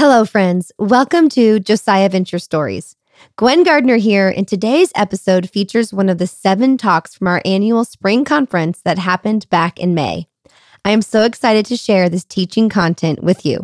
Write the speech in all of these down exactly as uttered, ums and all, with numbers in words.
Hello, friends. Welcome to Josiah Venture Stories. Gwen Gardner here, and today's episode features one of the seven talks from our annual spring conference that happened back in May. I am so excited to share this teaching content with you.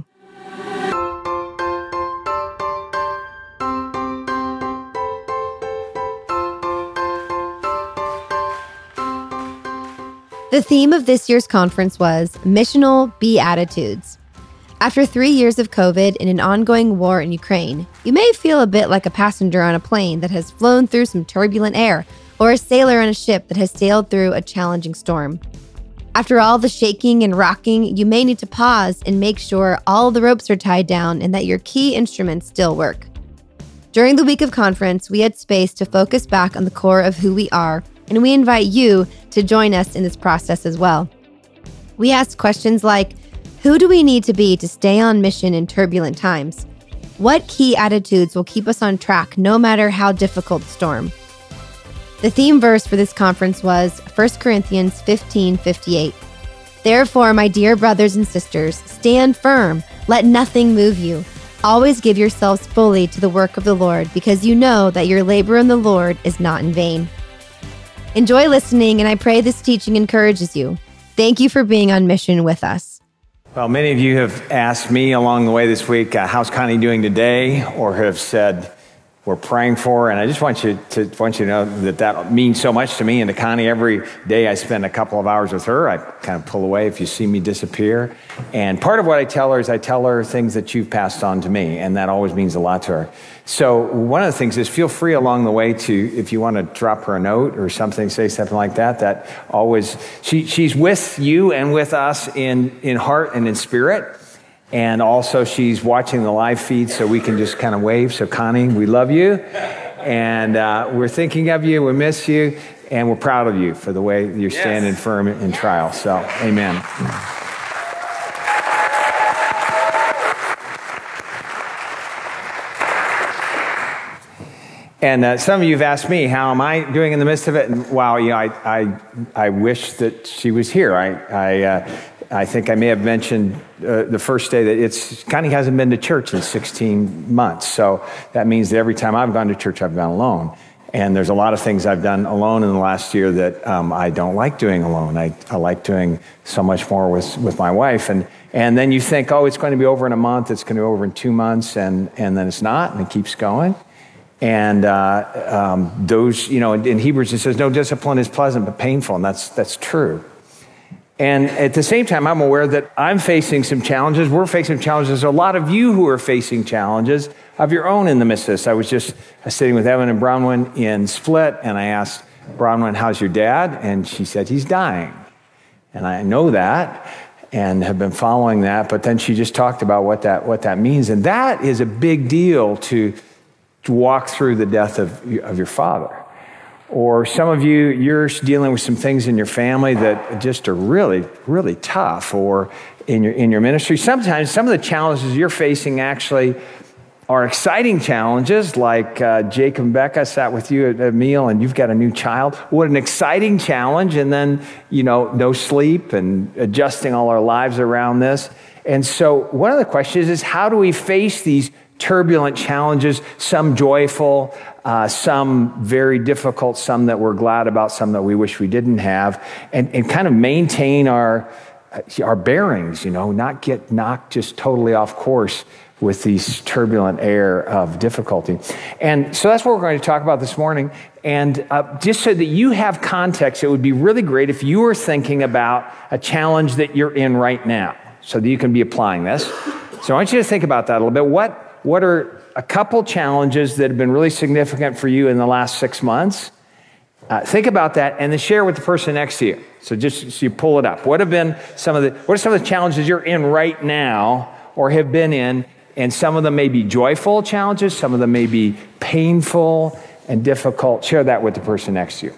The theme of this year's conference was Missional Beatitudes. After three years of COVID and an ongoing war in Ukraine, you may feel a bit like a passenger on a plane that has flown through some turbulent air, or a sailor on a ship that has sailed through a challenging storm. After all the shaking and rocking, you may need to pause and make sure all the ropes are tied down and that your key instruments still work. During the week of conference, we had space to focus back on the core of who we are, and we invite you to join us in this process as well. We asked questions like, who do we need to be to stay on mission in turbulent times? What key attitudes will keep us on track no matter how difficult the storm? The theme verse for this conference was First Corinthians fifteen fifty-eight. Therefore, my dear brothers and sisters, stand firm, let nothing move you. Always give yourselves fully to the work of the Lord, because you know that your labor in the Lord is not in vain. Enjoy listening, and I pray this teaching encourages you. Thank you for being on mission with us. Well, many of you have asked me along the way this week, uh, how's Connie doing today? Or have said, we're praying for her. And I just want you to want you to know that that means so much to me and to Connie. Every day I spend a couple of hours with her. I kind of pull away if you see me disappear. And part of what I tell her is I tell her things that you've passed on to me. And that always means a lot to her. So one of the things is feel free along the way to, if you want to drop her a note or something, say something like that, that always, she, she's with you and with us in, in heart and in spirit. And also she's watching the live feed so we can just kind of wave. So Connie, we love you. And uh, we're thinking of you, we miss you, and we're proud of you for the way you're standing yes. firm in trial. So, amen. And uh, some of you have asked me, how am I doing in the midst of it? And wow, you know, I I, I wish that she was here. I I, uh, I think I may have mentioned uh, the first day that it's Connie hasn't been to church in sixteen months. So that means that every time I've gone to church, I've gone alone. And there's a lot of things I've done alone in the last year that um, I don't like doing alone. I, I like doing so much more with, with my wife. And and then you think, oh, it's going to be over in a month. It's going to be over in two months. And, and then it's not, and it keeps going. And uh, um, those, you know, in, in Hebrews it says, no discipline is pleasant but painful, and that's that's true. And at the same time, I'm aware that I'm facing some challenges. We're facing challenges. A lot of you who are facing challenges of your own in the midst of this. I was just sitting with Evan and Bronwyn in Split, and I asked Bronwyn, how's your dad? And she said, he's dying. And I know that and have been following that, but then she just talked about what that what that means. And that is a big deal to to walk through the death of, of your father. Or some of you, you're dealing with some things in your family that just are really, really tough, or in your in your ministry. Sometimes some of the challenges you're facing actually are exciting challenges, like uh, Jacob and Becca sat with you at a meal and you've got a new child. What an exciting challenge. And then, you know, no sleep and adjusting all our lives around this. And so one of the questions is, how do we face these turbulent challenges, some joyful, uh, some very difficult, some that we're glad about, some that we wish we didn't have, and, and kind of maintain our our bearings, you know, not get knocked just totally off course with these turbulent air of difficulty. And so that's what we're going to talk about this morning. And uh, just so that you have context, it would be really great if you were thinking about a challenge that you're in right now, so that you can be applying this. So I want you to think about that a little bit. What What are a couple challenges that have been really significant for you in the last six months? Uh, think about that, and then share with the person next to you. So just so you pull it up. What have been some of the What are some of the challenges you're in right now, or have been in? And some of them may be joyful challenges. Some of them may be painful and difficult. Share that with the person next to you.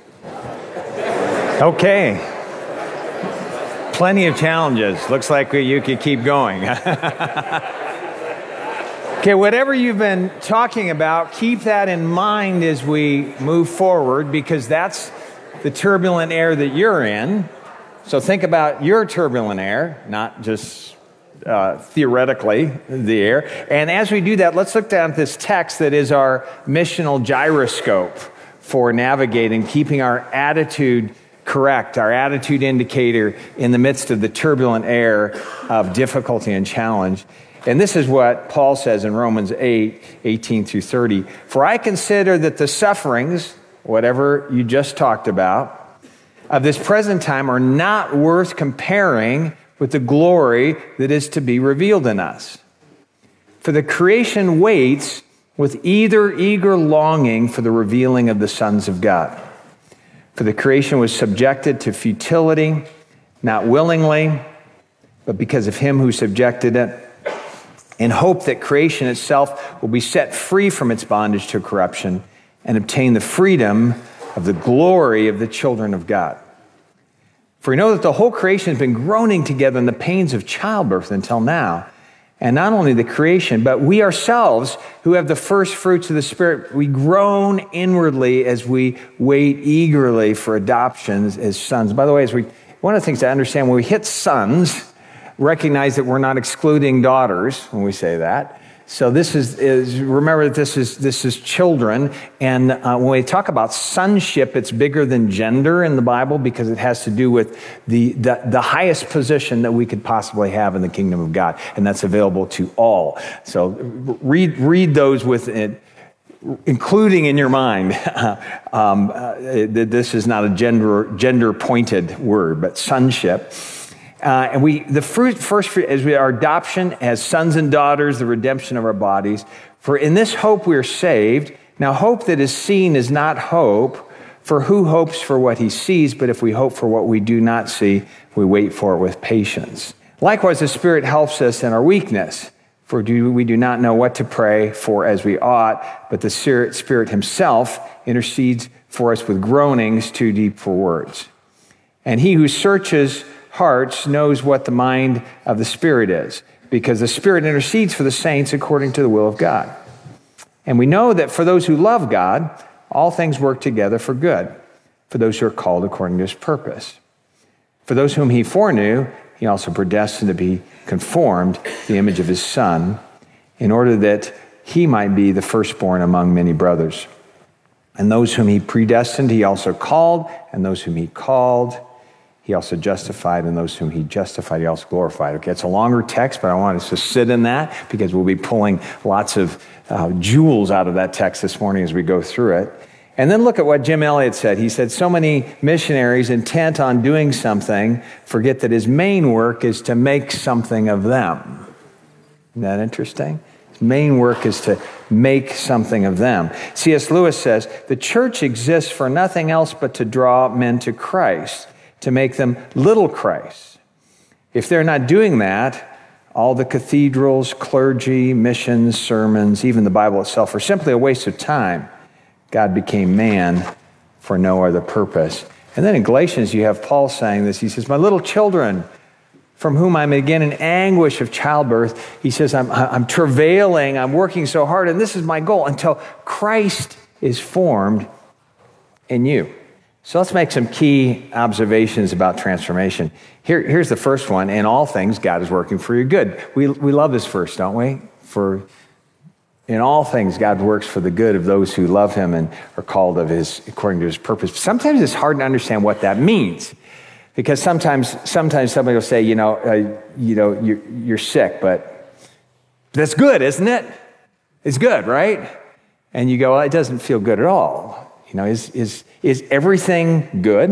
Okay. Plenty of challenges. Looks like you could keep going. Okay, whatever you've been talking about, keep that in mind as we move forward, because that's the turbulent air that you're in. So think about your turbulent air, not just uh, theoretically, the air. And as we do that, let's look down at this text that is our missional gyroscope for navigating, keeping our attitude correct, our attitude indicator in the midst of the turbulent air of difficulty and challenge. And this is what Paul says in Romans eight, eighteen through thirty. For I consider that the sufferings, whatever you just talked about, of this present time are not worth comparing with the glory that is to be revealed in us. For the creation waits with either eager longing for the revealing of the sons of God. For the creation was subjected to futility, not willingly, but because of him who subjected it, in hope that creation itself will be set free from its bondage to corruption and obtain the freedom of the glory of the children of God. For we know that the whole creation has been groaning together in the pains of childbirth until now. And not only the creation, but we ourselves who have the first fruits of the Spirit, we groan inwardly as we wait eagerly for adoptions as sons. By the way, as we, one of the things to understand, when we hit sons, recognize that we're not excluding daughters when we say that. So this is, is remember that this is this is children, and uh, when we talk about sonship, it's bigger than gender in the Bible because it has to do with the, the the highest position that we could possibly have in the kingdom of God, and that's available to all. So read read those with it, including in your mind. um, uh, this is not a gender gender pointed word, but sonship. Uh, and we, the fruit, first fruit is our adoption as sons and daughters, the redemption of our bodies. For in this hope we are saved. Now, hope that is seen is not hope, for who hopes for what he sees? But if we hope for what we do not see, we wait for it with patience. Likewise, the Spirit helps us in our weakness. For do, we do not know what to pray for as we ought, but the Spirit, Spirit himself intercedes for us with groanings too deep for words. And he who searches hearts knows what the mind of the Spirit is, because the Spirit intercedes for the saints according to the will of God. And we know that for those who love God, all things work together for good, for those who are called according to his purpose. For those whom he foreknew, he also predestined to be conformed to the image of his Son, in order that he might be the firstborn among many brothers. And those whom he predestined, he also called, and those whom he called, he also justified, and those whom he justified, he also glorified. Okay, it's a longer text, but I want us to sit in that because we'll be pulling lots of uh, jewels out of that text this morning as we go through it. And then look at what Jim Elliot said. He said, so many missionaries intent on doing something forget that his main work is to make something of them. Isn't that interesting? His main work is to make something of them. C S Lewis says, the church exists for nothing else but to draw men to Christ, to make them little Christ. If they're not doing that, all the cathedrals, clergy, missions, sermons, even the Bible itself are simply a waste of time. God became man for no other purpose. And then in Galatians, you have Paul saying this. He says, my little children, from whom I'm again in anguish of childbirth, he says, I'm, I'm travailing, I'm working so hard, and this is my goal, until Christ is formed in you. So let's make some key observations about transformation. Here, here's the first one. In all things, God is working for your good. We, we love this verse, don't we? For in all things, God works for the good of those who love him and are called of his according to his purpose. Sometimes it's hard to understand what that means, because sometimes sometimes somebody will say, you know, uh, you know, you're, you're sick, but that's good, isn't it? It's good, right? And you go, well, it doesn't feel good at all. You know, is is is everything good?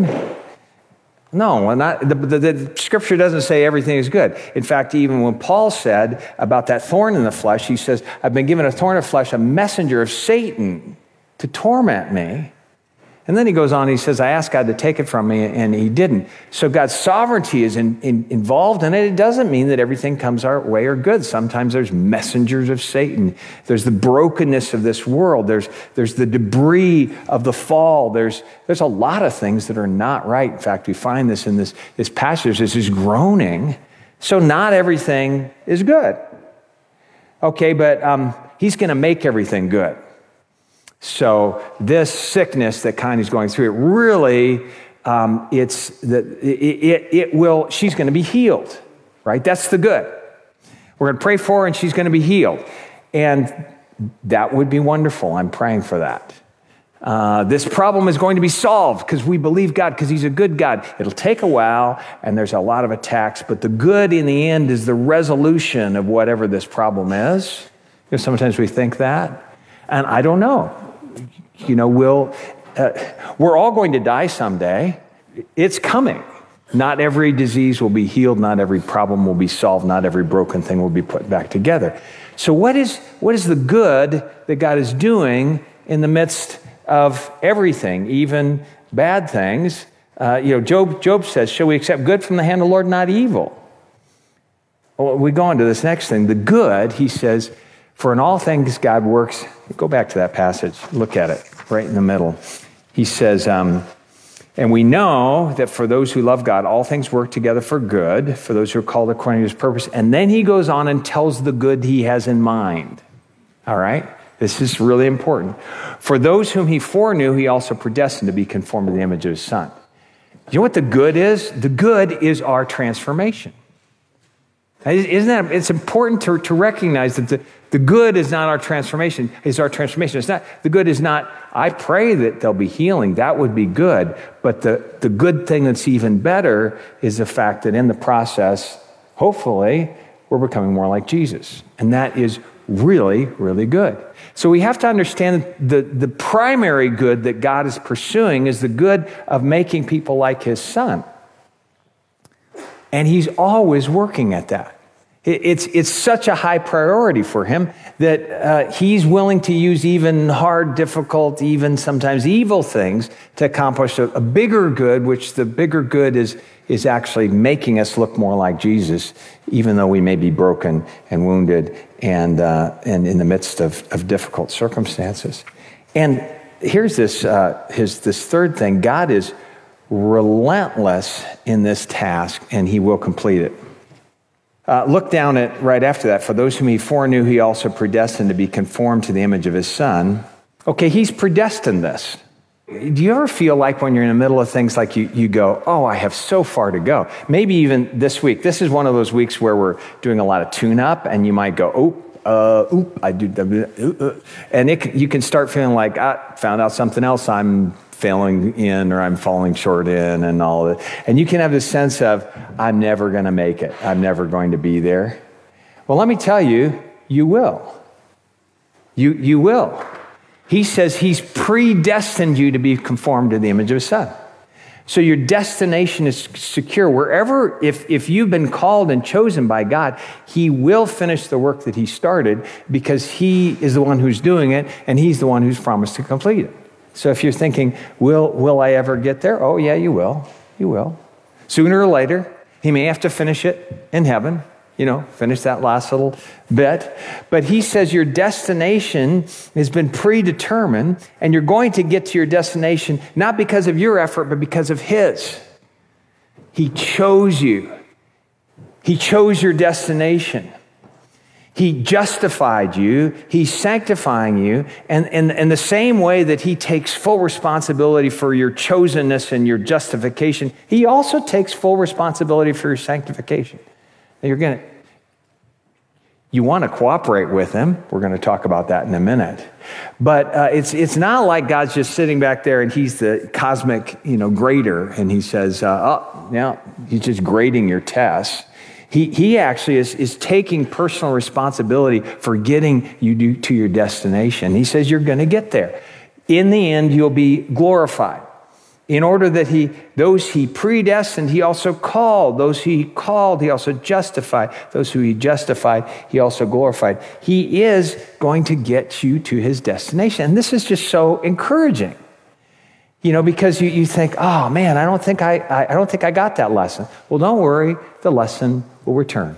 No, well, not, the, the, the scripture doesn't say everything is good. In fact, even when Paul said about that thorn in the flesh, he says, I've been given a thorn of flesh, a messenger of Satan to torment me. And then he goes on, he says, I asked God to take it from me, and he didn't. So God's sovereignty is in, in, involved in it. It doesn't mean that everything comes our way or good. Sometimes there's messengers of Satan. There's the brokenness of this world. There's, there's the debris of the fall. There's, there's a lot of things that are not right. In fact, we find this in this, this passage. This is groaning. So not everything is good. Okay, but um, he's going to make everything good. So this sickness that Connie's going through, it really, um, it's that it, it, it will. She's going to be healed, right? That's the good. We're going to pray for her and she's going to be healed. And that would be wonderful. I'm praying for that. Uh, this problem is going to be solved because we believe God, because he's a good God. It'll take a while and there's a lot of attacks, but the good in the end is the resolution of whatever this problem is. You know, sometimes we think that. And I don't know. You know, we'll, uh, we're all going to die someday. It's coming. Not every disease will be healed. Not every problem will be solved. Not every broken thing will be put back together. So what is, what is the good that God is doing in the midst of everything, even bad things? Uh, you know, Job, Job says, shall we accept good from the hand of the Lord, not evil? Well, we go on to this next thing. The good, he says, for in all things God works. Go back to that passage. Look at it right in the middle. He says, um, and we know that for those who love God, all things work together for good, for those who are called according to his purpose. And then he goes on and tells the good he has in mind. All right? This is really important. For those whom he foreknew, he also predestined to be conformed to the image of his Son. You know what the good is? The good is our transformation. Isn't that, it's important to, to recognize that the, the good is not our transformation, it's our transformation. It's not, the good is not, I pray that there'll be healing, that would be good, but the, the good thing that's even better is the fact that in the process, hopefully, we're becoming more like Jesus. And that is really, really good. So we have to understand the, the primary good that God is pursuing is the good of making people like his Son. And he's always working at that. It's, it's such a high priority for him that uh, he's willing to use even hard, difficult, even sometimes evil things to accomplish a, a bigger good, which the bigger good is, is actually making us look more like Jesus, even though we may be broken and wounded and, uh, and in the midst of, of difficult circumstances. And here's this, uh, his, this third thing. God is relentless in this task, and he will complete it. Uh, look down at right after that. For those whom he foreknew, he also predestined to be conformed to the image of his Son. Okay, he's predestined this. Do you ever feel like when you're in the middle of things like you, you go, oh, I have so far to go? Maybe even this week. This is one of those weeks where we're doing a lot of tune-up, and you might go, oh, uh, oop, I do, uh, uh, and it, you can start feeling like, I found out something else I'm failing in or I'm falling short in and all of it. And you can have this sense of, I'm never going to make it. I'm never going to be there. Well, let me tell you, you will. You, you will. He says he's predestined you to be conformed to the image of his Son. So your destination is secure. Wherever, if, if you've been called and chosen by God, he will finish the work that he started because he is the one who's doing it and he's the one who's promised to complete it. So if you're thinking, will, will I ever get there? Oh, yeah, you will. You will. Sooner or later, he may have to finish it in heaven, you know, finish that last little bit. But he says your destination has been predetermined, and you're going to get to your destination not because of your effort, but because of his. He chose you. He chose your destination. He justified you, he's sanctifying you, and in the same way that he takes full responsibility for your chosenness and your justification, he also takes full responsibility for your sanctification. Now you're going to, you want to cooperate with him. We're going to talk about that in a minute. But uh, it's it's not like God's just sitting back there and he's the cosmic, you know, grader, and he says, uh, oh, yeah, he's just grading your tests. He, he actually is, is taking personal responsibility for getting you to your destination. He says you're going to get there. In the end, you'll be glorified. In order that he, those he predestined, he also called. Those he called, he also justified. Those who he justified, he also glorified. He is going to get you to his destination. And this is just so encouraging. You know, because you, you think, oh man, I don't think I, I I don't think I got that lesson. Well, don't worry, the lesson will return.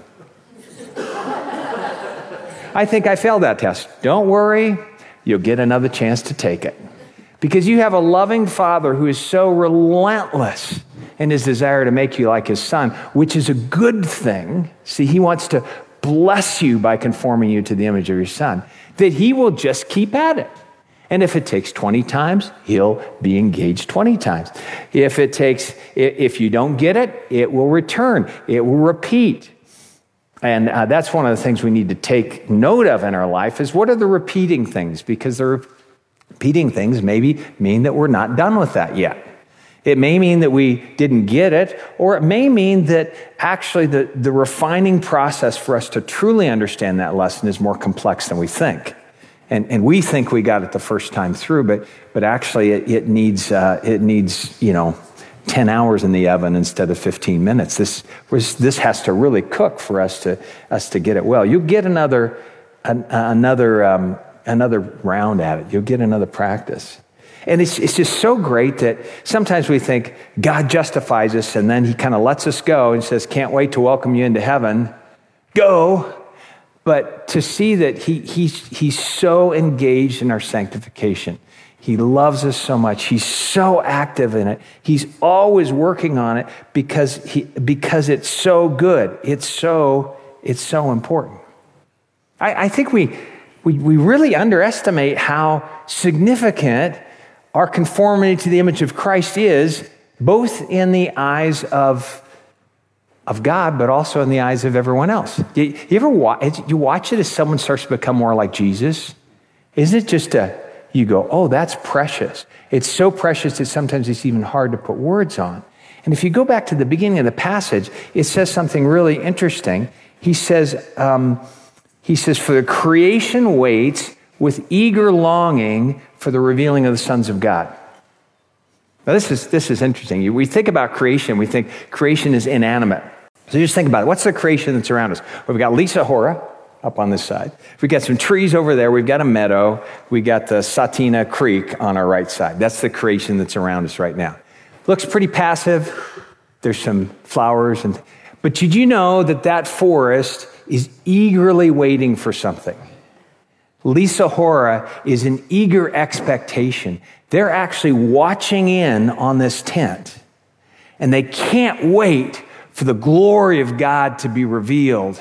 I think I failed that test. Don't worry, you'll get another chance to take it. Because you have a loving Father who is so relentless in his desire to make you like his Son, which is a good thing. See, he wants to bless you by conforming you to the image of your Son, that he will just keep at it. And if it takes twenty times, he'll be engaged twenty times. If it takes, if you don't get it, it will return. It will repeat. And uh, that's one of the things we need to take note of in our life is what are the repeating things? Because the repeating things maybe mean that we're not done with that yet. It may mean that we didn't get it, or it may mean that actually the, the refining process for us to truly understand that lesson is more complex than we think. And, and we think we got it the first time through, but, but actually it, it needs, uh, it needs, you know, ten hours in the oven instead of fifteen minutes. This was, this has to really cook for us to, us to get it well. You'll get another, an, another, um, another round at it. You'll get another practice. And it's, it's just so great that sometimes we think God justifies us and then he kind of lets us go and says, can't wait to welcome you into heaven. Go. But to see that he, he's, he's so engaged in our sanctification. He loves us so much. He's so active in it. He's always working on it because he because it's so good. It's so it's so important. I, I think we, we we really underestimate how significant our conformity to the image of Christ is, both in the eyes of of God, but also in the eyes of everyone else. You, you ever watch you watch it as someone starts to become more like Jesus? Isn't it just a you go, oh, that's precious. It's so precious that sometimes it's even hard to put words on. And if you go back to the beginning of the passage, it says something really interesting. He says, um, he says, for the creation waits with eager longing for the revealing of the sons of God. Now, this is, this is interesting. We think about creation, we think creation is inanimate. So just think about it. What's the creation that's around us? Well, we've got Lisa Hora up on this side. We've got some trees over there. We've got a meadow. We got the Satina Creek on our right side. That's the creation that's around us right now. Looks pretty passive. There's some flowers. and But did you know that that forest is eagerly waiting for something? Lisa Hora is in eager expectation. They're actually watching in on this tent. And they can't wait for the glory of God to be revealed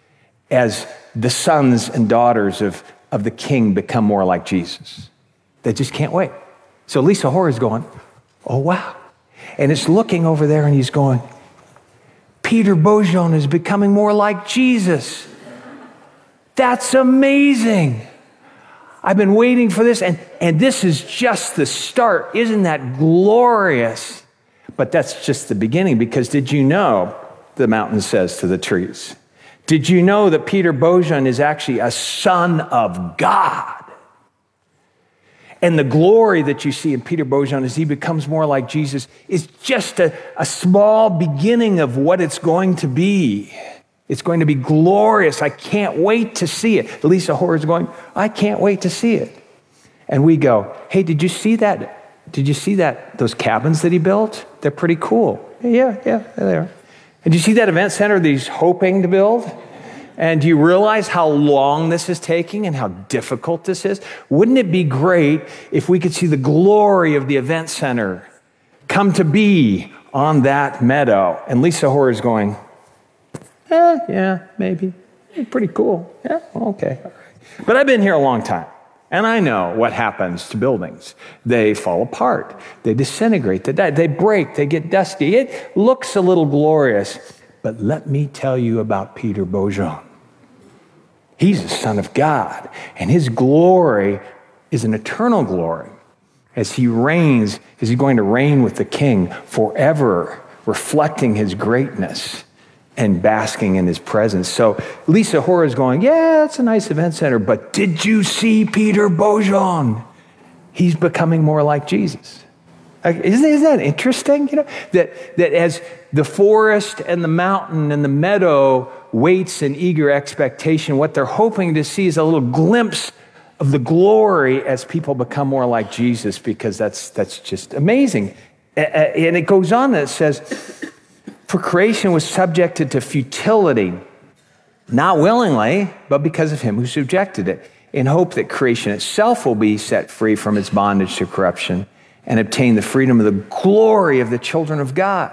as the sons and daughters of, of the King become more like Jesus. They just can't wait. So Lisa Hora is going, oh, wow. And it's looking over there and he's going, Peter Bojon is becoming more like Jesus. That's amazing. I've been waiting for this. And, and this is just the start. Isn't that glorious? But that's just the beginning, because did you know, the mountain says to the trees, did you know that Peter Bojon is actually a son of God? And the glory that you see in Peter Bojon as he becomes more like Jesus is just a, a small beginning of what it's going to be. It's going to be glorious. I can't wait to see it. Lisa Hora is going, I can't wait to see it. And we go, hey, did you see that? Did you see that? Those cabins that he built? They're pretty cool. Yeah, yeah, there they are. And do you see that event center that he's hoping to build? And do you realize how long this is taking and how difficult this is? Wouldn't it be great if we could see the glory of the event center come to be on that meadow? And Lisa Hora is going, eh, yeah, maybe. Pretty cool. Yeah, okay. But I've been here a long time. And I know what happens to buildings. They fall apart. They disintegrate. They die. They break. They get dusty. It looks a little glorious. But let me tell you about Peter Bojon. He's a son of God. And his glory is an eternal glory. As he reigns, as he's going to reign with the King forever, reflecting his greatness and basking in his presence. So Lisa Hora is going, yeah, it's a nice event center, but did you see Peter Bojon? He's becoming more like Jesus. Isn't, isn't that interesting? You know, that, that as the forest and the mountain and the meadow waits in eager expectation, what they're hoping to see is a little glimpse of the glory as people become more like Jesus, because that's, that's just amazing. And it goes on and it says, for creation was subjected to futility, not willingly, but because of him who subjected it, in hope that creation itself will be set free from its bondage to corruption and obtain the freedom of the glory of the children of God.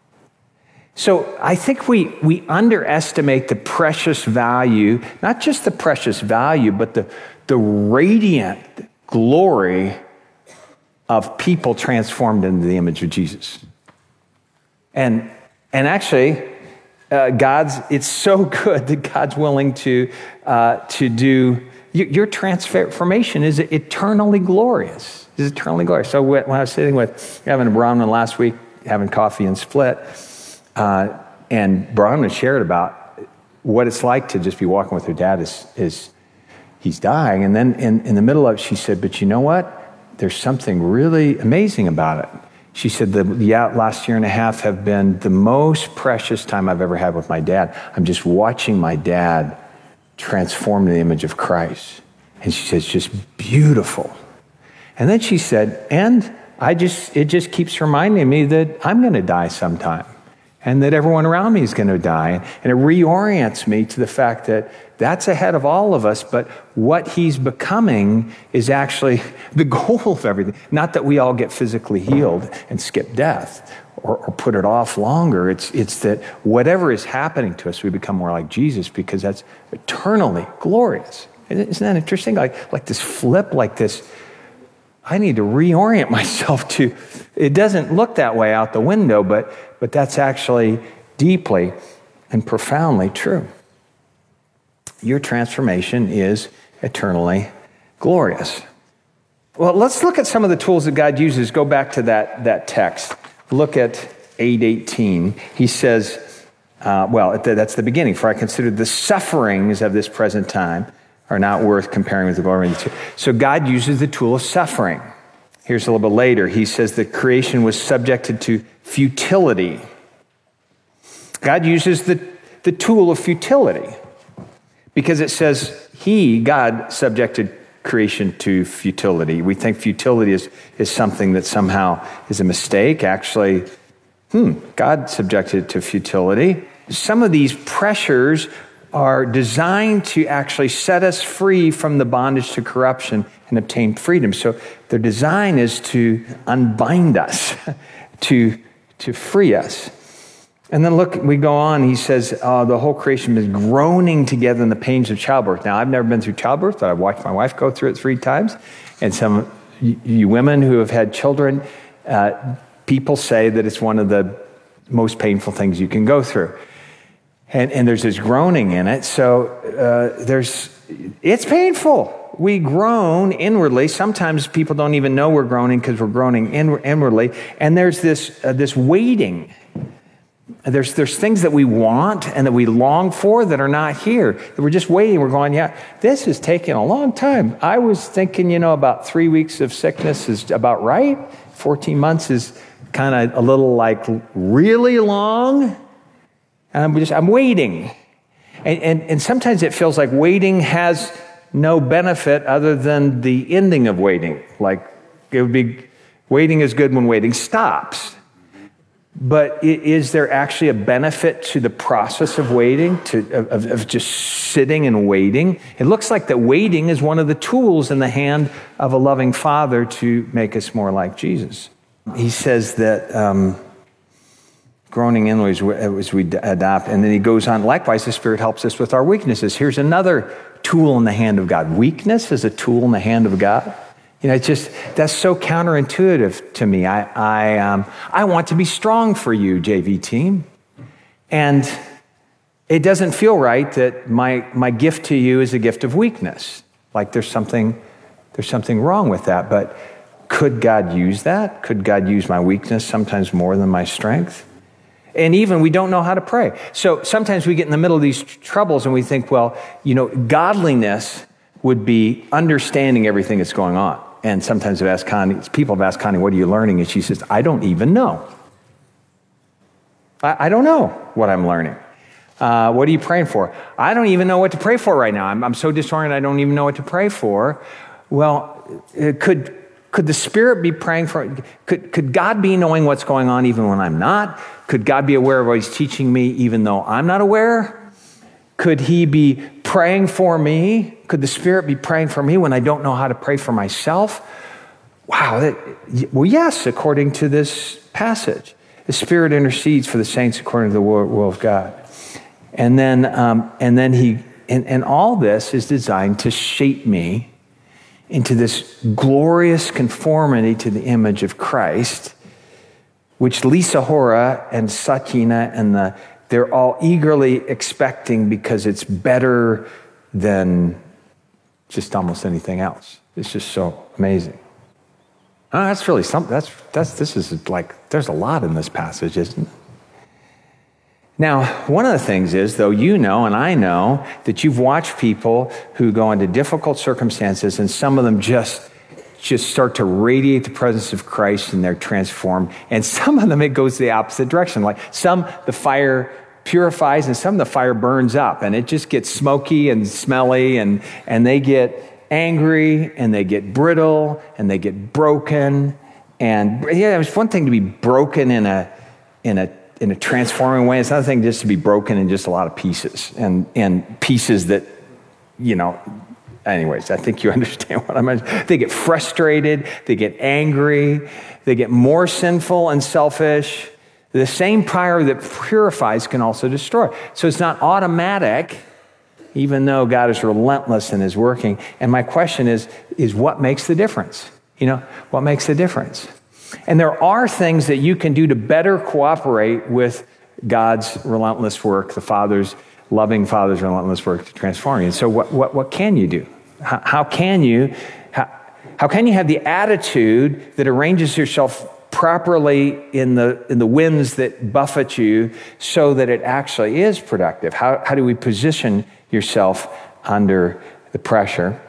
So I think we, we underestimate the precious value, not just the precious value, but the, the radiant glory of people transformed into the image of Jesus. And And actually, uh, God's, it's so good that God's willing to, uh, to do, your transformation is eternally glorious. Is eternally glorious. So when I was sitting with Evan Bronwyn last week, having coffee and Split, uh, and Bronwyn shared about what it's like to just be walking with her dad as, as he's dying. And then in, in the middle of it, she said, but you know what? There's something really amazing about it. She said the last year and a half have been the most precious time I've ever had with my dad. I'm just watching my dad transform in the image of Christ. And she says, just beautiful. And then she said, and I just, it just keeps reminding me that I'm going to die sometime and that everyone around me is going to die. And it reorients me to the fact that that's ahead of all of us, but what he's becoming is actually the goal of everything. Not that we all get physically healed and skip death or, or put it off longer. It's, it's that whatever is happening to us, we become more like Jesus because that's eternally glorious. Isn't that interesting? Like, like this flip, like this, I need to reorient myself to, it doesn't look that way out the window, but, but that's actually deeply and profoundly true. Your transformation is eternally glorious. Well, let's look at some of the tools that God uses. Go back to that, that text. Look at eight eighteen. He says, uh, well, that's the beginning. For I consider the sufferings of this present time are not worth comparing with the glory of the future. So God uses the tool of suffering. Here's a little bit later. He says that creation was subjected to futility. God uses the, the tool of futility. Because it says he, God, subjected creation to futility. We think futility is, is something that somehow is a mistake. Actually, hmm, God subjected it to futility. Some of these pressures are designed to actually set us free from the bondage to corruption and obtain freedom. So their design is to unbind us, to, to free us. And then look, we go on, he says, uh, the whole creation is groaning together in the pains of childbirth. Now, I've never been through childbirth, but I've watched my wife go through it three times. And some you, you women who have had children, uh, people say that it's one of the most painful things you can go through. And, and there's this groaning in it. So uh, there's, it's painful. We groan inwardly. Sometimes people don't even know we're groaning because we're groaning in, inwardly. And there's this, uh, this waiting. There's there's things that we want and that we long for that are not here. That we're just waiting. We're going, yeah, this is taking a long time. I was thinking, you know, about three weeks of sickness is about right. fourteen months is kind of a little like really long. And I'm just, I'm waiting. And, and, and sometimes it feels like waiting has no benefit other than the ending of waiting. Like it would be, waiting is good when waiting stops. But is there actually a benefit to the process of waiting, to of, of just sitting and waiting? It looks like that waiting is one of the tools in the hand of a loving Father to make us more like Jesus. He says that um, groaning inwardly as we adopt, and then he goes on, likewise, the Spirit helps us with our weaknesses. Here's another tool in the hand of God. Weakness is a tool in the hand of God. You know, it's just, that's so counterintuitive to me. I I, um, I want to be strong for you, J V team. And it doesn't feel right that my, my gift to you is a gift of weakness. Like there's something, there's something wrong with that. But could God use that? Could God use my weakness sometimes more than my strength? And even we don't know how to pray. So sometimes we get in the middle of these tr- troubles and we think, well, you know, godliness would be understanding everything that's going on. And sometimes I've asked Connie, people have asked Connie, what are you learning? And she says, I don't even know. I, I don't know what I'm learning. Uh, what are you praying for? I don't even know what to pray for right now. I'm, I'm so disoriented, I don't even know what to pray for. Well, it could could the Spirit be praying for, could, could God be knowing what's going on even when I'm not? Could God be aware of what he's teaching me even though I'm not aware? Could he be praying for me? Could the Spirit be praying for me when I don't know how to pray for myself? Wow. That, well, yes, according to this passage. The Spirit intercedes for the saints according to the will of God. And then, um, and then he, and, and all this is designed to shape me into this glorious conformity to the image of Christ, which Lisa Hora and Sakina and the they're all eagerly expecting because it's better than just almost anything else. It's just so amazing. Oh, that's really something. That's that's this is like there's a lot in this passage, isn't it? Now, one of the things is, though, you know and I know that you've watched people who go into difficult circumstances, and some of them just just start to radiate the presence of Christ and they're transformed. And some of them, it goes the opposite direction. Like some, the fire purifies, and some, the fire burns up, and it just gets smoky and smelly, and, and they get angry, and they get brittle, and they get broken. And yeah, it's one thing to be broken in a in a in a transforming way. It's another thing just to be broken in just a lot of pieces, and and pieces that, you know, anyways, I think you understand what I mean. They get frustrated, they get angry, they get more sinful and selfish. The same fire that purifies can also destroy. So it's not automatic, even though God is relentless in his working. And my question is, is what makes the difference? You know, what makes the difference? And there are things that you can do to better cooperate with God's relentless work, the Father's, loving Father's relentless work to transform you. And so what, what, what can you do? How, how can you, how, how can you have the attitude that arranges yourself properly in the in the winds that buffet you so that it actually is productive? How, how do we position yourself under the pressure?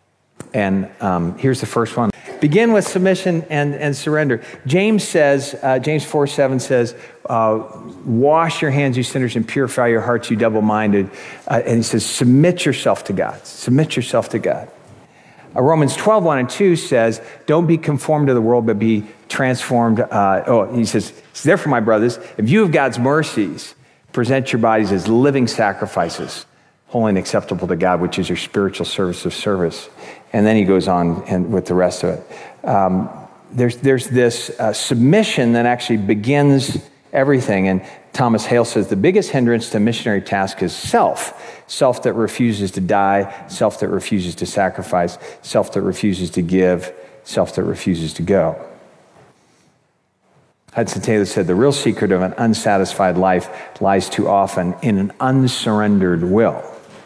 And um, here's the first one. Begin with submission and, and surrender. James says, uh, James four seven says, uh, wash your hands, you sinners, and purify your hearts, you double-minded. Uh, and he says, submit yourself to God. Submit yourself to God. Uh, Romans twelve one and two says, don't be conformed to the world, but be transformed. Uh, oh, he says, therefore, my brothers, if you have God's mercies, present your bodies as living sacrifices, holy and acceptable to God, which is your spiritual service of service. And then he goes on and with the rest of it. Um, there's there's this uh, submission that actually begins everything. And Thomas Hale says the biggest hindrance to missionary task is self. Self that refuses to die, self that refuses to sacrifice, self that refuses to give, self that refuses to go. Hudson Taylor said the real secret of an unsatisfied life lies too often in an unsurrendered will.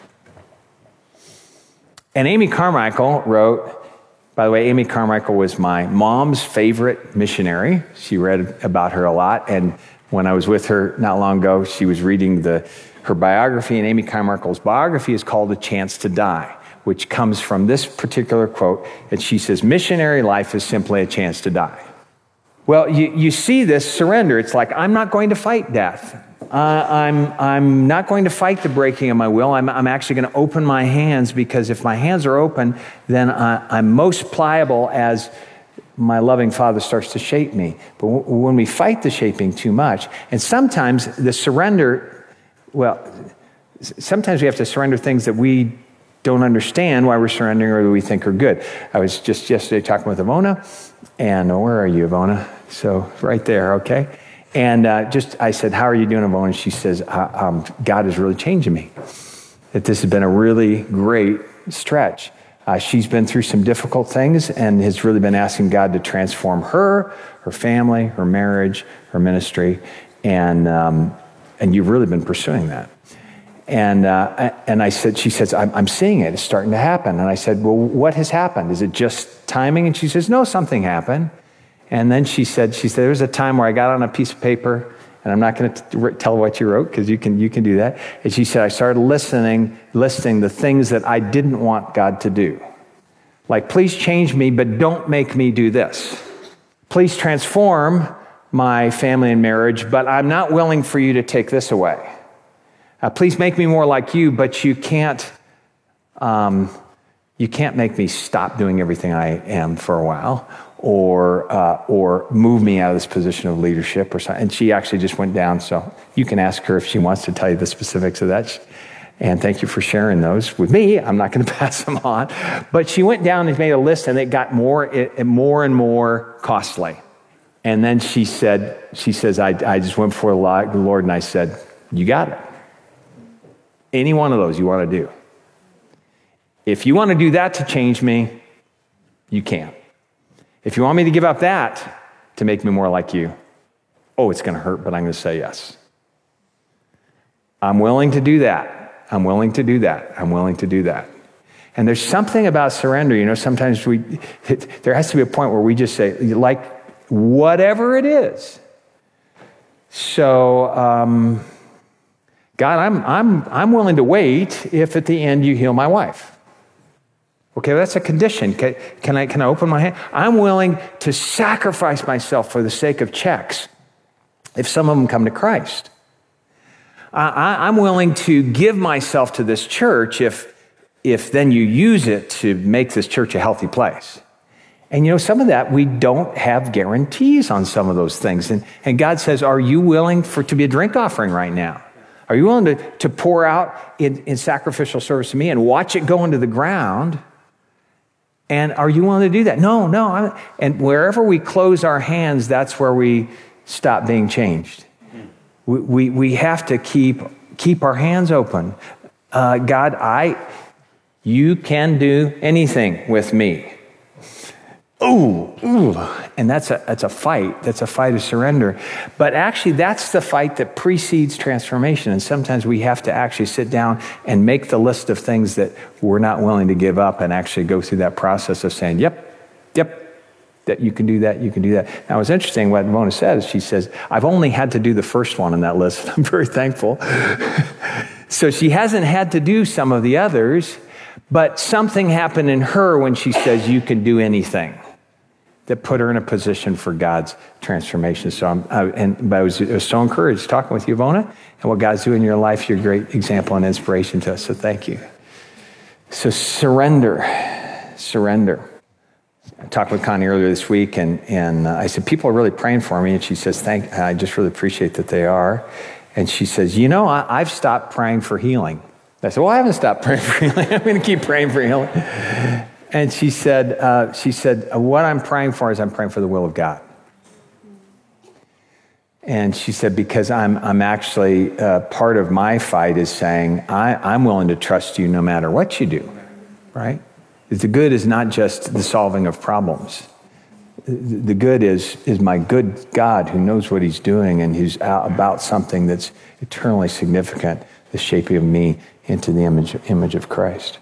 And Amy Carmichael wrote, by the way, Amy Carmichael was my mom's favorite missionary. She read about her a lot. And when I was with her not long ago, she was reading the her biography. And Amy Carmichael's biography is called A Chance to Die, which comes from this particular quote. And she says, missionary life is simply a chance to die. Well, you, you see this surrender. It's like, I'm not going to fight death. Uh, I'm I'm not going to fight the breaking of my will. I'm, I'm actually going to open my hands, because if my hands are open, then I, I'm most pliable as my loving Father starts to shape me. But w- when we fight the shaping too much, and sometimes the surrender, well, sometimes we have to surrender things that we don't understand why we're surrendering or that we think are good. I was just yesterday talking with Ivona, and oh, where are you, Ivona? So right there, okay? And uh, just, I said, how are you doing, Ivona? And she says, uh, um, God is really changing me. That this has been a really great stretch. Uh, she's been through some difficult things and has really been asking God to transform her, her family, her marriage, her ministry. And um, and you've really been pursuing that. And uh, and I said, she says, I'm, I'm seeing it. It's starting to happen. And I said, well, what has happened? Is it just timing? And she says, no, something happened. And then she said, she said, there was a time where I got on a piece of paper, and I'm not going to tell what you wrote because you can you can do that. And she said, I started listening, listing the things that I didn't want God to do. Like, please change me, but don't make me do this. Please transform my family and marriage, but I'm not willing for you to take this away. Uh, please make me more like you, but you can't, um, you can't make me stop doing everything I am for a while. Or uh, or move me out of this position of leadership or something. And she actually just went down, so you can ask her if she wants to tell you the specifics of that. And thank you for sharing those with me. I'm not going to pass them on. But she went down and made a list, and it got more and more and more costly. And then she said, she says, I, I just went before the Lord and I said, you got it. Any one of those you want to do. If you want to do that to change me, you can. If you want me to give up that to make me more like you, oh, it's going to hurt, but I'm going to say yes. I'm willing to do that. I'm willing to do that. I'm willing to do that. And there's something about surrender, you know, sometimes we, it, there has to be a point where we just say, like, whatever it is. So, um, God, I'm, I'm, I'm willing to wait if at the end you heal my wife. Okay, well, that's a condition. Can, can I, can I open my hand? I'm willing to sacrifice myself for the sake of checks if some of them come to Christ. I, I'm willing to give myself to this church if, if then you use it to make this church a healthy place. And you know, some of that, we don't have guarantees on some of those things. And, and God says, are you willing for to be a drink offering right now? Are you willing to, to pour out in, in sacrificial service to me and watch it go into the ground? And are you willing to do that? No, no. I'm, and wherever we close our hands, that's where we stop being changed. We, we, we have to keep, keep our hands open. Uh, God, I, you can do anything with me. Ooh, ooh. And that's a, that's a fight. That's a fight of surrender. But actually, that's the fight that precedes transformation. And sometimes we have to actually sit down and make the list of things that we're not willing to give up and actually go through that process of saying, yep, yep, that you can do that, you can do that. Now, it's interesting what Mona says. She says, I've only had to do the first one on that list. I'm very thankful. So she hasn't had to do some of the others, but something happened in her when she says, you can do anything, that put her in a position for God's transformation. So I'm, I, and but I was, I was so encouraged talking with you, Mona, and what God's doing in your life. You're a great example and inspiration to us. So thank you. So surrender, surrender. I talked with Connie earlier this week, and and uh, I said, people are really praying for me, and she says, "Thank. I just really appreciate that they are." And she says, "You know, I, I've stopped praying for healing." I said, "Well, I haven't stopped praying for healing. I'm going to keep praying for healing." And she said, uh, she said, what I'm praying for is I'm praying for the will of God. And she said, because I'm I'm actually, uh, part of my fight is saying, I, I'm willing to trust you no matter what you do, right? The good is not just the solving of problems. The good is, is my good God who knows what he's doing and who's out about something that's eternally significant, the shaping of me into the image, image of Christ.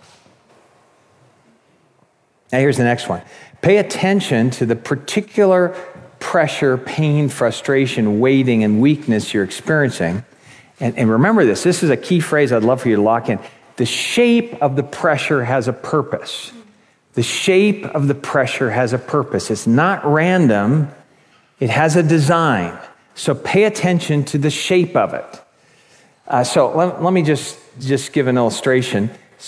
Now here's the next one. Pay attention to the particular pressure, pain, frustration, waiting, and weakness you're experiencing. And, and remember this, this is a key phrase I'd love for you to lock in. The shape of the pressure has a purpose. The shape of the pressure has a purpose. It's not random. It has a design. So pay attention to the shape of it. Uh, so let, let me just, just give an illustration.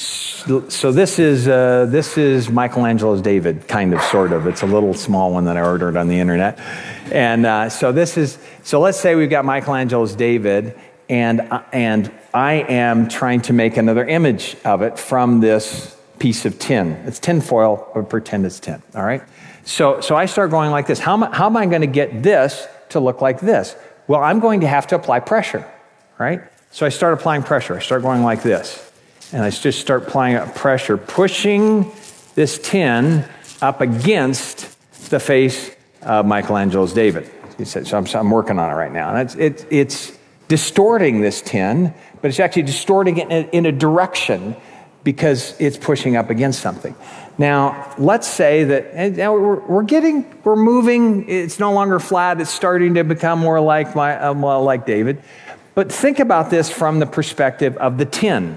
So this is uh, this is Michelangelo's David, kind of, sort of. It's a little small one that I ordered on the internet, and uh, so this is. So let's say we've got Michelangelo's David, and uh, and I am trying to make another image of it from this piece of tin. It's tin foil, but pretend it's tin. All right. So so I start going like this. How am I, how am I going to get this to look like this? Well, I'm going to have to apply pressure, right? So I start applying pressure. I start going like this. And I just start applying pressure, pushing this tin up against the face of Michelangelo's David. He said, so I'm, so I'm working on it right now. And it's, it, it's distorting this tin, but it's actually distorting it in a, in a direction because it's pushing up against something. Now, let's say that and now we're, we're getting, we're moving. It's no longer flat. It's starting to become more like my, uh, more like David. But think about this from the perspective of the tin.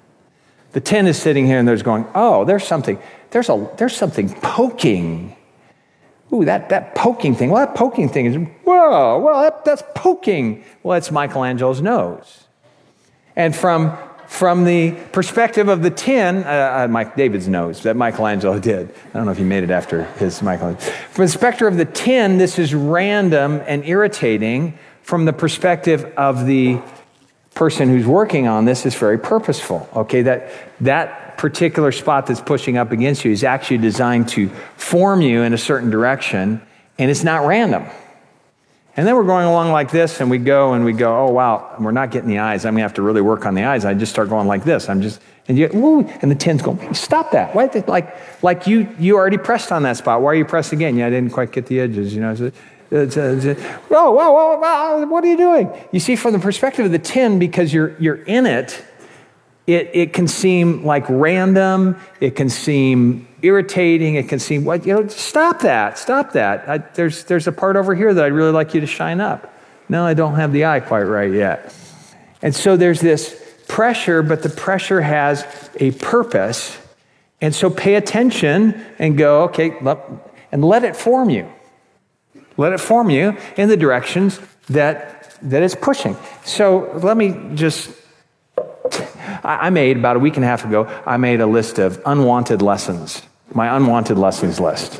The tin is sitting here and there's going, oh, there's something, there's a, there's something poking. Ooh, that, that poking thing. Well, that poking thing is, whoa, well, that, that's poking. Well, it's Michelangelo's nose. And from, from the perspective of the tin, uh, uh, Mike David's nose that Michelangelo did. I don't know if he made it after his Michelangelo. From the perspective of the tin, this is random and irritating. From the perspective of the person who's working on this, is very purposeful. Okay, that that particular spot that's pushing up against you is actually designed to form you in a certain direction, and it's not random. And then we're going along like this, and we go and we go, oh wow, we're not getting the eyes. I'm gonna have to really work on the eyes. I just start going like this. I'm just, and you, woo, and the tin's going, stop that. Why? Like, like you, you already pressed on that spot. Why are you pressed again? Yeah, I didn't quite get the edges. You know, It's, uh, it's, whoa, whoa, whoa, whoa, what are you doing? You see, from the perspective of the tin, because you're you're in it, it it can seem like random. It can seem irritating. It can seem what you know. Stop that! Stop that! I, there's there's a part over here that I'd really like you to shine up. No, I don't have the eye quite right yet. And so there's this pressure, but the pressure has a purpose. And so pay attention and go, okay, let, and let it form you. Let it form you in the directions that that it's pushing. So let me just, I made, about a week and a half ago, I made a list of unwanted lessons, my unwanted lessons list.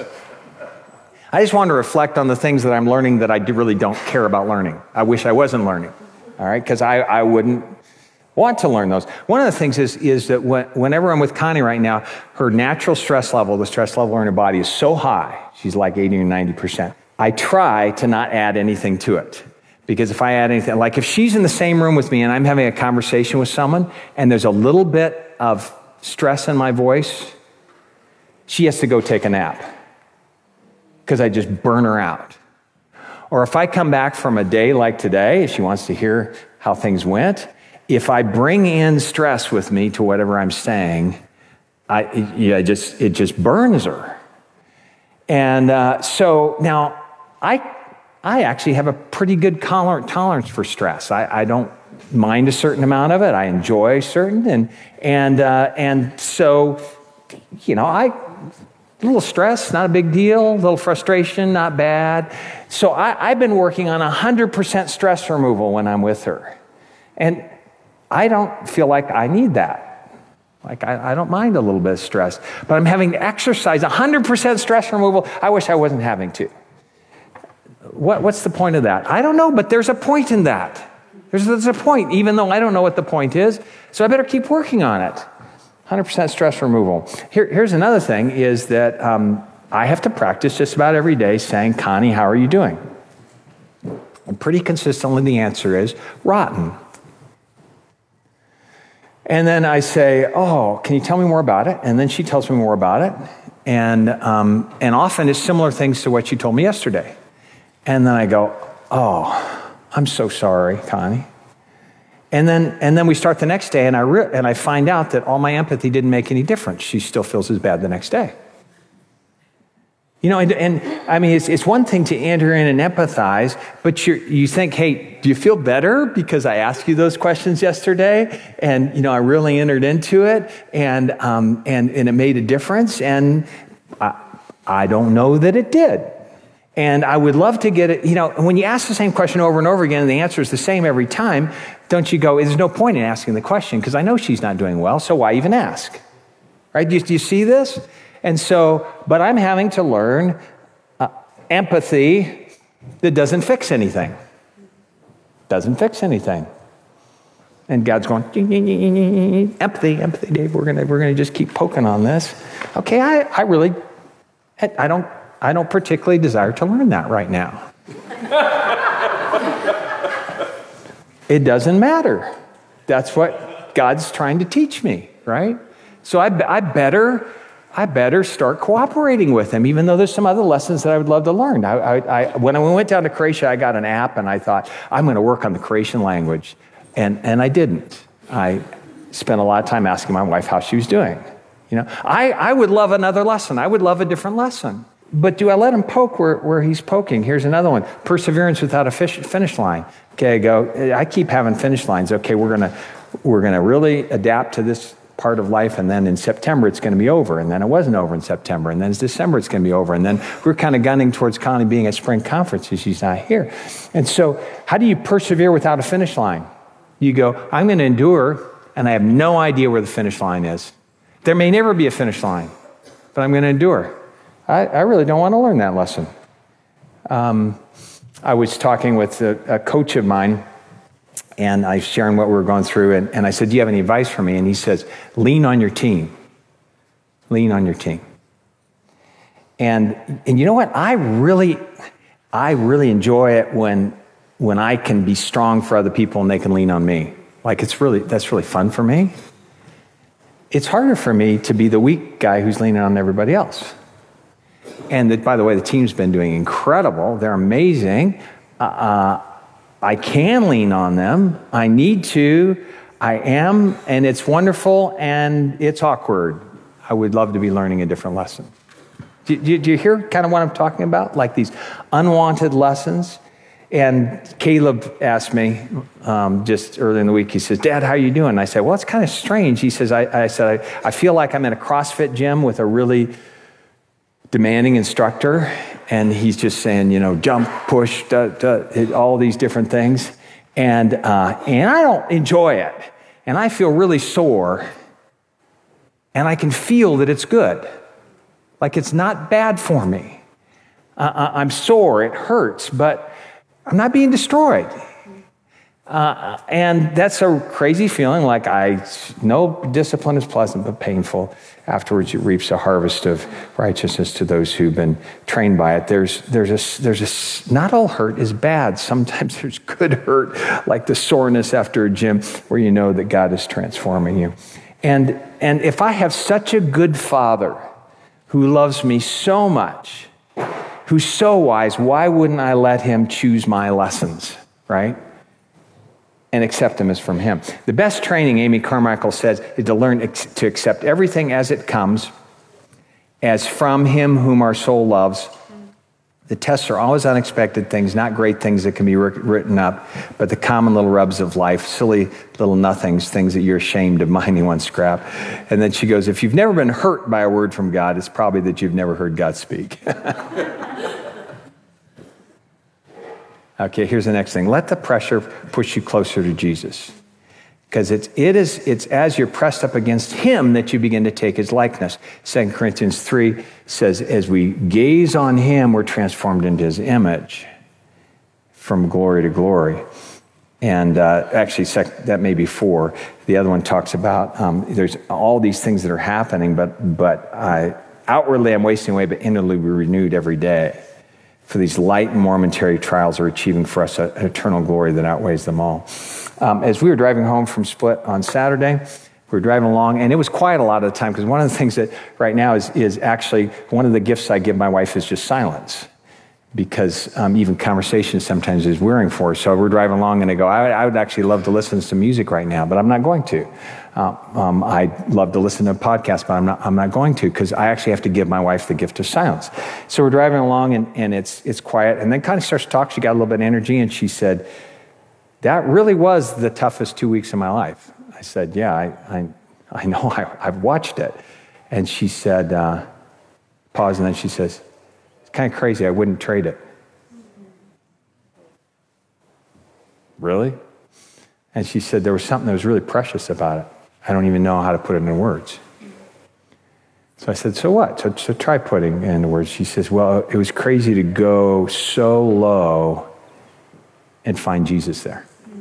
I just want to reflect on the things that I'm learning that I do really don't care about learning. I wish I wasn't learning, all right, because I, I wouldn't want to learn those. One of the things is, is that when, whenever I'm with Connie right now, her natural stress level, the stress level in her body is so high, she's like eighty or ninety percent. I try to not add anything to it. Because if I add anything, like if she's in the same room with me and I'm having a conversation with someone and there's a little bit of stress in my voice, she has to go take a nap because I just burn her out. Or if I come back from a day like today, if she wants to hear how things went, if I bring in stress with me to whatever I'm saying, I, yeah, just, it just burns her. And uh, so now I I actually have a pretty good tolerance for stress. I, I don't mind a certain amount of it. I enjoy certain, and and uh, and so, you know, I a little stress, not a big deal. A little frustration, not bad. So I, I've been working on one hundred percent stress removal when I'm with her, and I don't feel like I need that. Like I, I don't mind a little bit of stress, but I'm having to exercise one hundred percent stress removal. I wish I wasn't having to. What, what's the point of that? I don't know, but there's a point in that. There's, there's a point, even though I don't know what the point is. So I better keep working on it. one hundred percent stress removal. Here, here's another thing is that um, I have to practice just about every day saying, Connie, how are you doing? And pretty consistently the answer is rotten. And then I say, oh, can you tell me more about it? And then she tells me more about it. And, um, and often it's similar things to what you told me yesterday. And then I go, oh, I'm so sorry, Connie. And then and then we start the next day, and I re- and I find out that all my empathy didn't make any difference. She still feels as bad the next day. You know, and, and I mean, it's it's one thing to enter in and empathize, but you you think, hey, do you feel better because I asked you those questions yesterday, and you know, I really entered into it, and um and and it made a difference, and I I don't know that it did. And I would love to get it, you know, when you ask the same question over and over again and the answer is the same every time, don't you go, there's no point in asking the question because I know she's not doing well, so why even ask? Right? Do you, do you see this? And so, but I'm having to learn uh, empathy that doesn't fix anything. Doesn't fix anything. And God's going, empathy, empathy, Dave, we're gonna we're gonna just keep poking on this. Okay, I, I really, I don't, I don't particularly desire to learn that right now. It doesn't matter. That's what God's trying to teach me, right? So I, I better, I better start cooperating with Him, even though there's some other lessons that I would love to learn. I, I, I, when I went down to Croatia, I got an app, and I thought I'm going to work on the Croatian language, and and I didn't. I spent a lot of time asking my wife how she was doing. You know, I, I would love another lesson. I would love a different lesson. But do I let him poke where, where he's poking? Here's another one. Perseverance without a fish, finish line. Okay, I go, I keep having finish lines. Okay, we're gonna we're gonna really adapt to this part of life, and then in September it's gonna be over, and then it wasn't over in September, and then it's December it's gonna be over, and then we're kind of gunning towards Connie being at spring conference and she's not here. And so how do you persevere without a finish line? You go, I'm gonna endure, and I have no idea where the finish line is. There may never be a finish line, but I'm gonna endure. I, I really don't want to learn that lesson. Um, I was talking with a, a coach of mine, and I was sharing what we were going through, and, and I said, do you have any advice for me? And he says, lean on your team. Lean on your team. And and you know what? I really, I really enjoy it when when I can be strong for other people and they can lean on me. Like it's really, that's really fun for me. It's harder for me to be the weak guy who's leaning on everybody else. And the, by the way, the team's been doing incredible. They're amazing. Uh, I can lean on them. I need to. I am, and it's wonderful, and it's awkward. I would love to be learning a different lesson. Do, do, do you hear kind of what I'm talking about? Like these unwanted lessons? And Caleb asked me um, just early in the week, he says, Dad, how are you doing? And I said, well, it's kind of strange. He says, I, I said, I, I feel like I'm in a CrossFit gym with a really demanding instructor, and he's just saying, you know, jump, push, duh, duh, all these different things. And uh, and I don't enjoy it. And I feel really sore. And I can feel that it's good. Like it's not bad for me. Uh, I'm sore, it hurts, but I'm not being destroyed. Uh, and that's a crazy feeling, like I know discipline is pleasant but painful. Afterwards it reaps a harvest of righteousness to those who've been trained by it. There's there's a, there's a, not all hurt is bad. Sometimes there's good hurt, like the soreness after a gym where you know that God is transforming you. And, and if I have such a good Father who loves me so much, who's so wise, why wouldn't I let him choose my lessons, right? And accept them as from him. The best training, Amy Carmichael says, is to learn ex- to accept everything as it comes, as from him whom our soul loves. The tests are always unexpected things, not great things that can be ri- written up, but the common little rubs of life, silly little nothings, things that you're ashamed of minding one scrap. And then she goes, if you've never been hurt by a word from God, it's probably that you've never heard God speak. Okay, here's the next thing. Let the pressure push you closer to Jesus. Because it's, it is, it's as you're pressed up against him that you begin to take his likeness. Second Corinthians three says, as we gaze on him, we're transformed into his image from glory to glory. And uh, actually, sec- that may be four. The other one talks about um, there's all these things that are happening, but, but I, outwardly I'm wasting away, but inwardly we're renewed every day. For these light and momentary trials are achieving for us an eternal glory that outweighs them all. Um, as we were driving home from Split on Saturday, we were driving along, and it was quiet a lot of the time, because one of the things that right now is, is actually one of the gifts I give my wife is just silence, because um, even conversation sometimes is wearing for her. So we're driving along, and I go, I, I would actually love to listen to some music right now, but I'm not going to. Uh, um, I'd love to listen to a podcast, but I'm not, I'm not going to, because I actually have to give my wife the gift of silence. So we're driving along, and, and it's it's quiet, and then Connie starts to talk. She got a little bit of energy, and she said, that really was the toughest two weeks of my life. I said, yeah, I I, I know, I, I've watched it. And she said, uh, pause, and then she says, it's kind of crazy, I wouldn't trade it. Really? And she said, there was something that was really precious about it. I don't even know how to put it into words. So I said, so what? So, so try putting it into words. She says, well, it was crazy to go so low and find Jesus there.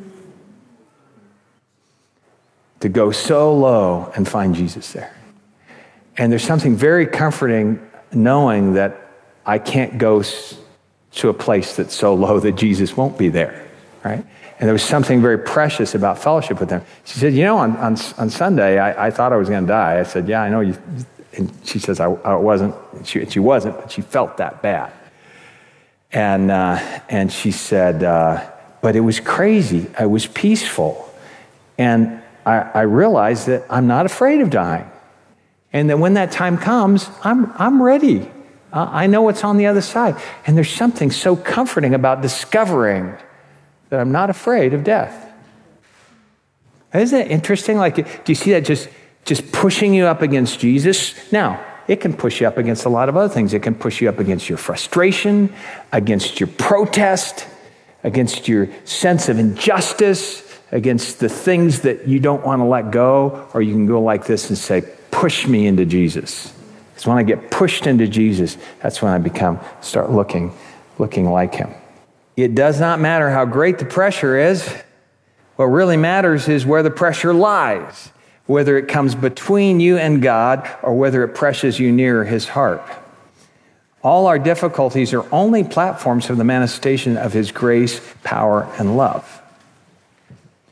To go so low and find Jesus there. And there's something very comforting knowing that I can't go to a place that's so low that Jesus won't be there, right? And there was something very precious about fellowship with them. She said, you know, on, on, on Sunday, I, I thought I was going to die. I said, yeah, I know you. And she says, I, I wasn't. She, she wasn't, but she felt that bad. And, uh, and she said, uh, but it was crazy. It was peaceful. And I, I realized that I'm not afraid of dying. And that when that time comes, I'm, I'm ready. Uh, I know what's on the other side. And there's something so comforting about discovering that I'm not afraid of death. Isn't it interesting? Like, do you see that just, just pushing you up against Jesus? Now, it can push you up against a lot of other things. It can push you up against your frustration, against your protest, against your sense of injustice, against the things that you don't want to let go. Or you can go like this and say, push me into Jesus. Because when I get pushed into Jesus, that's when I become, start looking, looking like him. It does not matter how great the pressure is. What really matters is where the pressure lies, whether it comes between you and God or whether it presses you nearer his heart. All our difficulties are only platforms for the manifestation of his grace, power, and love. And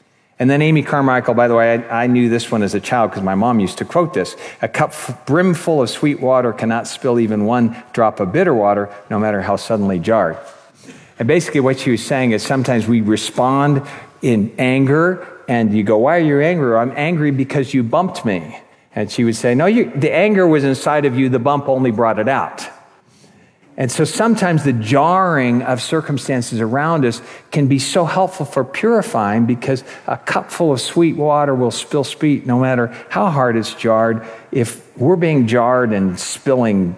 And then Amy Carmichael, by the way, I, I knew this one as a child because my mom used to quote this. A cup brimful of sweet water cannot spill even one drop of bitter water, no matter how suddenly jarred. And basically what she was saying is sometimes we respond in anger, and you go, why are you angry? I'm angry because you bumped me. And she would say, no, you, the anger was inside of you, the bump only brought it out. And so sometimes the jarring of circumstances around us can be so helpful for purifying, because a cup full of sweet water will spill sweet no matter how hard it's jarred. If we're being jarred and spilling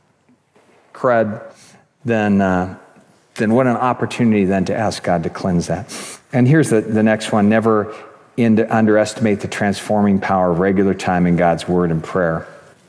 crud, then uh, then what an opportunity then to ask God to cleanse that. And here's the, the next one. Never in to underestimate the transforming power of regular time in God's word and prayer.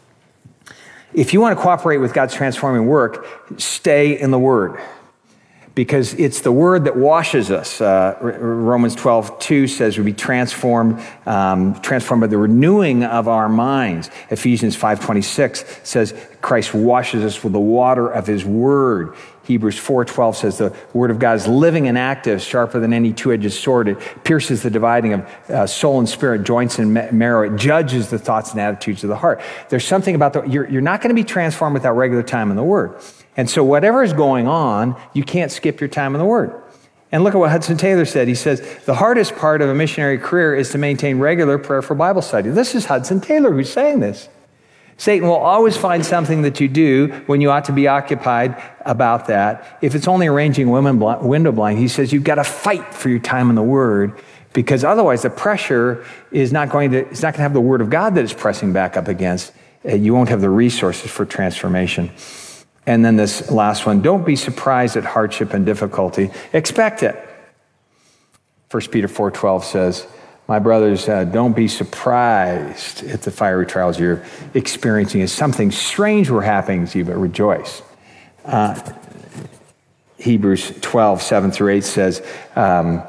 If you want to cooperate with God's transforming work, stay in the Word, because it's the Word that washes us. Uh, Romans twelve two says we'll be transformed, um, transformed by the renewing of our minds. Ephesians five twenty-six says Christ washes us with the water of His Word. Hebrews four twelve says the Word of God is living and active, sharper than any two-edged sword. It pierces the dividing of uh, soul and spirit, joints and marrow. It judges the thoughts and attitudes of the heart. There's something about the, you're, you're not going to be transformed without regular time in the Word. And so whatever is going on, you can't skip your time in the Word. And look at what Hudson Taylor said. He says, the hardest part of a missionary career is to maintain regular prayerful Bible study. This is Hudson Taylor who's saying this. Satan will always find something that you do when you ought to be occupied about that. If it's only arranging women bl- window blind, he says you've got to fight for your time in the Word, because otherwise the pressure is not going to, it's not going to have the Word of God that it's pressing back up against. Uh, you won't have the resources for transformation. And then this last one, don't be surprised at hardship and difficulty. Expect it. First Peter four twelve says, my brothers, uh, don't be surprised at the fiery trials you're experiencing. As something strange were happening to you, but rejoice. Uh, Hebrews twelve, seven through eight says, um,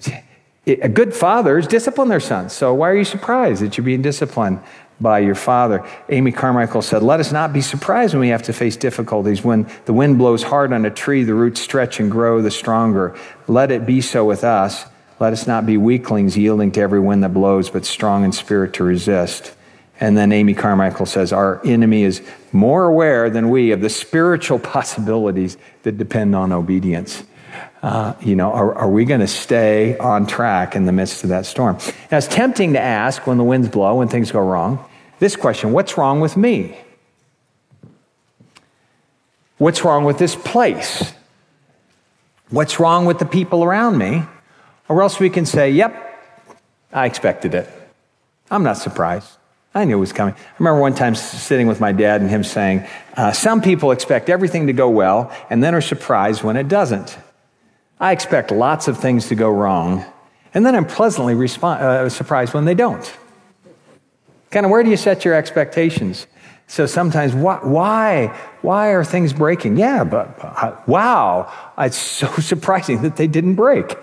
a good fathers discipline their sons. So why are you surprised that you're being disciplined by your father? Amy Carmichael said, let us not be surprised when we have to face difficulties. When the wind blows hard on a tree, the roots stretch and grow the stronger. Let it be so with us. Let us not be weaklings yielding to every wind that blows, but strong in spirit to resist. And then Amy Carmichael says, our enemy is more aware than we of the spiritual possibilities that depend on obedience. Uh, you know, are, are we going to stay on track in the midst of that storm? Now, it's tempting to ask when the winds blow, when things go wrong, this question, what's wrong with me? What's wrong with this place? What's wrong with the people around me? Or else we can say, yep, I expected it. I'm not surprised. I knew it was coming. I remember one time sitting with my dad and him saying, uh, some people expect everything to go well and then are surprised when it doesn't. I expect lots of things to go wrong, and then I'm pleasantly resp- uh, surprised when they don't. Kind of where do you set your expectations? So sometimes, why, why, why are things breaking? Yeah, but uh, wow, it's so surprising that they didn't break.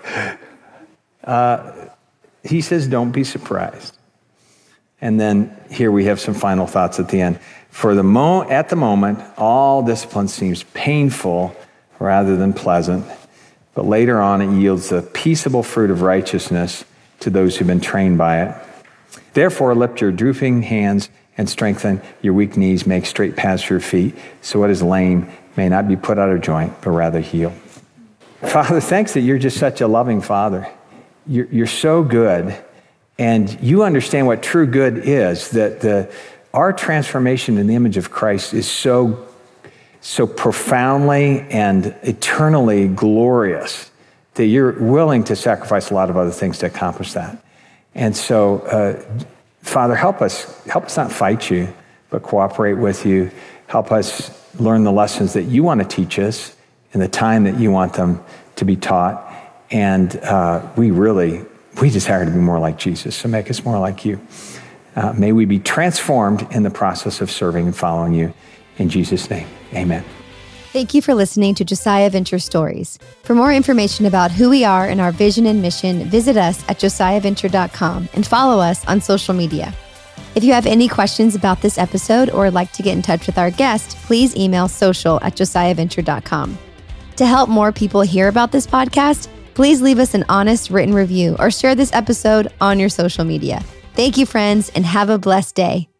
Uh, he says, don't be surprised. And then here we have some final thoughts at the end. For the mo- at the moment, all discipline seems painful rather than pleasant, but later on it yields the peaceable fruit of righteousness to those who've been trained by it. Therefore, lift your drooping hands and strengthen your weak knees, make straight paths for your feet, so what is lame may not be put out of joint, but rather healed. Father, thanks that you're just such a loving Father. You're, you're so good, and you understand what true good is, that the our transformation in the image of Christ is so, so profoundly and eternally glorious that you're willing to sacrifice a lot of other things to accomplish that. And so, uh, Father, help us, help us not fight you, but cooperate with you. Help us learn the lessons that you want to teach us in the time that you want them to be taught. And uh, we really, we desire to be more like Jesus, so make us more like you. Uh, may we be transformed in the process of serving and following you. In Jesus' name, amen. Thank you for listening to Josiah Venture Stories. For more information about who we are and our vision and mission, visit us at josiah venture dot com and follow us on social media. If you have any questions about this episode or would like to get in touch with our guest, please email social at josiah venture dot com. To help more people hear about this podcast, Please leave us an honest written review or share this episode on your social media. Thank you, friends, and have a blessed day.